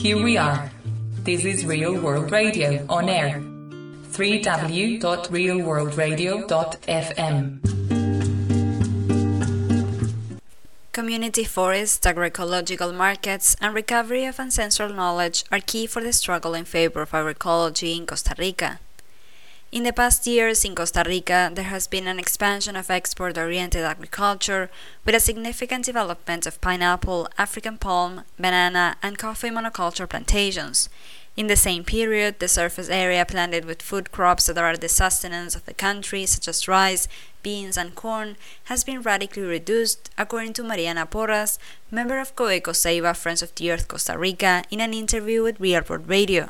Here we are. This is Real World Radio on air. www.realworldradio.fm. Community forests, agroecological markets, and recovery of ancestral knowledge are key for the struggle in favor of agroecology in Costa Rica. In the past years in Costa Rica, there has been an expansion of export-oriented agriculture with a significant development of pineapple, African palm, banana, and coffee monoculture plantations. In the same period, the surface area planted with food crops that are the sustenance of the country, such as rice, beans, and corn, has been radically reduced, according to Mariana Porras, member of Coeco Ceiba Friends of the Earth Costa Rica, in an interview with Real World Radio.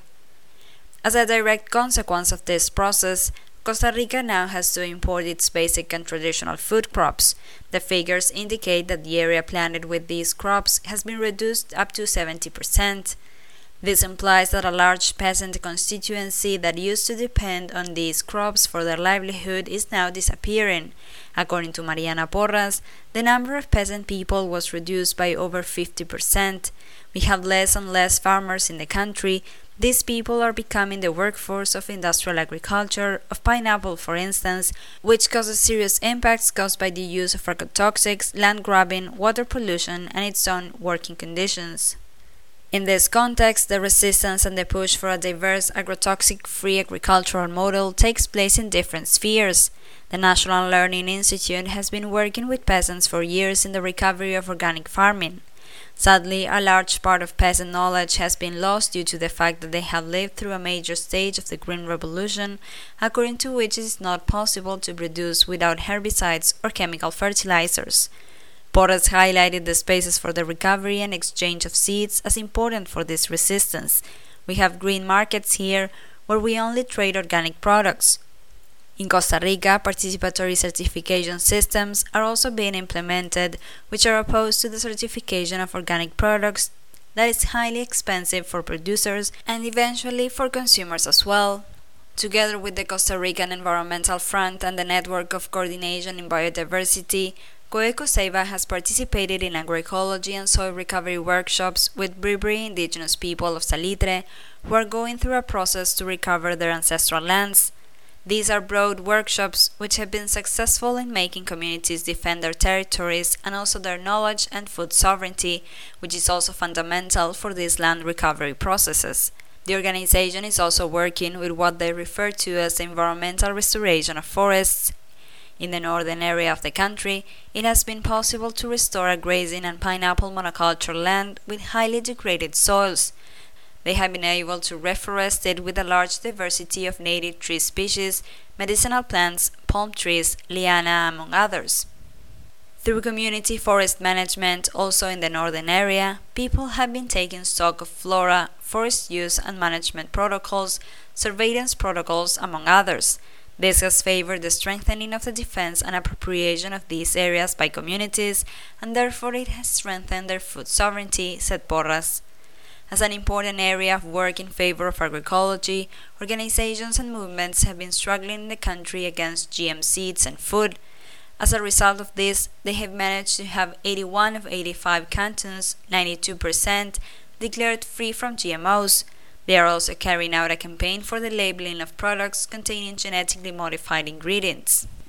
As a direct consequence of this process, Costa Rica now has to import its basic and traditional food crops. The figures indicate that the area planted with these crops has been reduced up to 70%. This implies that a large peasant constituency that used to depend on these crops for their livelihood is now disappearing. According to Mariana Porras, the number of peasant people was reduced by over 50%. We have less and less farmers in the country. These people are becoming the workforce of industrial agriculture, of pineapple for instance, which causes serious impacts caused by the use of agrotoxics, land grabbing, water pollution, and its own working conditions. In this context, the resistance and the push for a diverse agrotoxic-free agricultural model takes place in different spheres. The National Learning Institute has been working with peasants for years in the recovery of organic farming. Sadly, a large part of peasant knowledge has been lost due to the fact that they have lived through a major stage of the Green Revolution, according to which it is not possible to produce without herbicides or chemical fertilizers. Porras highlighted the spaces for the recovery and exchange of seeds as important for this resistance. We have green markets here where we only trade organic products. In Costa Rica, participatory certification systems are also being implemented, which are opposed to the certification of organic products that is highly expensive for producers and eventually for consumers as well. Together with the Costa Rican Environmental Front and the Network of Coordination in Biodiversity, Coeco Ceiba has participated in agroecology and soil recovery workshops with Bribri indigenous people of Salitre who are going through a process to recover their ancestral lands. These are broad workshops which have been successful in making communities defend their territories and also their knowledge and food sovereignty, which is also fundamental for these land recovery processes. The organization is also working with what they refer to as the environmental restoration of forests. In the northern area of the country, it has been possible to restore a grazing and pineapple monoculture land with highly degraded soils. They have been able to reforest it with a large diversity of native tree species, medicinal plants, palm trees, liana, among others. Through community forest management, also in the northern area, people have been taking stock of flora, forest use and management protocols, surveillance protocols, among others. This has favored the strengthening of the defense and appropriation of these areas by communities, and therefore it has strengthened their food sovereignty, said Porras. As an important area of work in favor of agroecology, organizations and movements have been struggling in the country against GM seeds and food. As a result of this, they have managed to have 81 of 85 cantons, 92%, declared free from GMOs. They are also carrying out a campaign for the labeling of products containing genetically modified ingredients.